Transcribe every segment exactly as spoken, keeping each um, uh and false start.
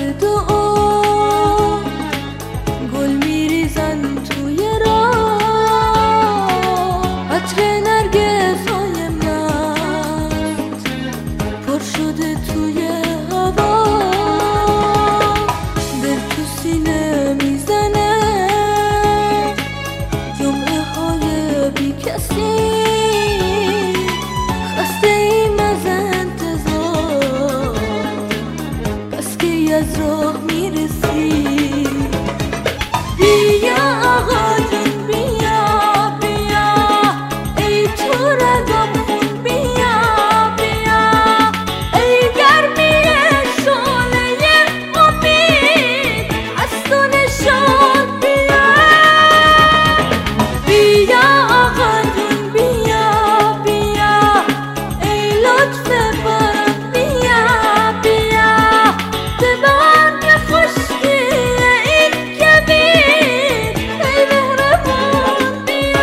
دعا گل میریزن توی راه، عطر نرگس های مست پر شده توی هوا، دل تو سینه میزنه جمعه های بی کسی، خسته ایم از انتظار بس که از راه میرسی. بیا آقا جون بیا بیا ای تو رگام خون بیا بیا ای گرمی شعله امید از تو نشان بیا. بیا آقا جون بیا بیا ای لطف باران بیا بیا ببار به خشکی این کبیر ای مهربان بیا.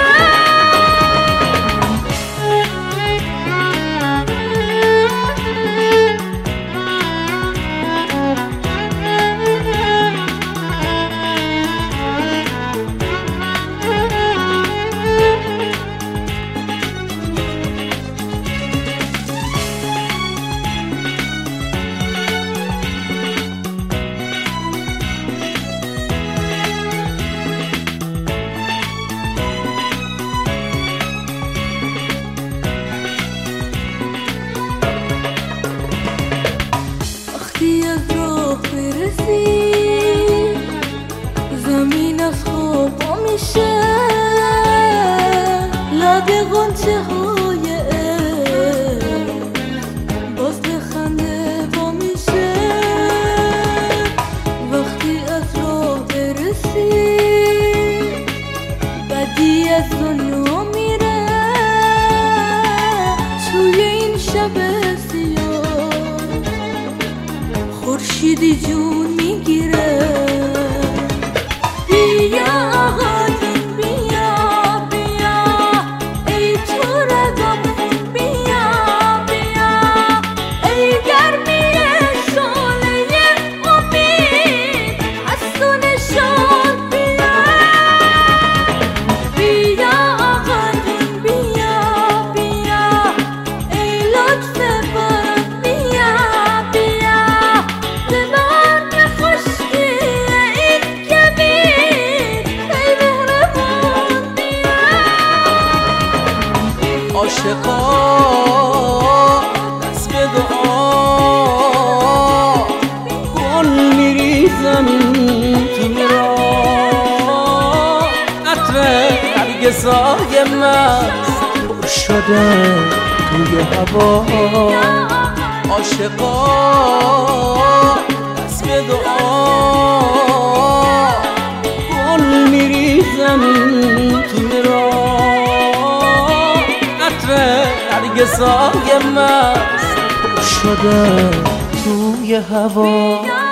وقتی از راه برسی زمین از خواب پا میشه، لب غنچه های عشق باز به خنده با میشه. وقتی از راه برسی بدی از دنیا میره، توی این شب سیاه خورشیدی جون میگیره. بیا آقا جون بیا بیا ای تو رگام خون بیا بیا ای گرمی شعله امید از تو نشان بیا. بیا آقا جون بیا بیا ای لطف باران بیا بیا ببار به خشکی این کبیر ای مهربان بیا. عاشقا دست به دعا گل میریزم توی راه، عطر نرگسای مست پر شده توی هوا. عاشقا دست به دعا گل میریزم توی راه، عطر نرگسای مست پر شده توی هوا.